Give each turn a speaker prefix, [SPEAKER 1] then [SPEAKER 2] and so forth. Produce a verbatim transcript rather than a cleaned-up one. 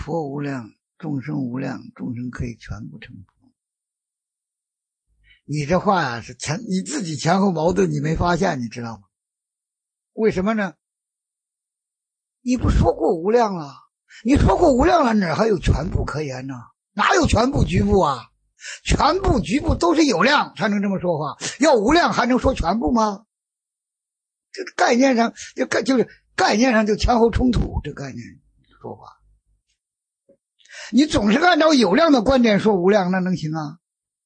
[SPEAKER 1] 佛无量，众生无量，众生可以全部成佛。你这话呀、啊、是前你自己前后矛盾，你没发现，你知道吗？为什么呢？你不说过无量了？你说过无量了，哪还有全部可言呢？哪有全部局部啊？全部局部都是有量才能这么说话，要无量还能说全部吗？这概念上就概就是概念上就前后冲突，这概念说法。你总是按照有量的观点说无量，那能行啊？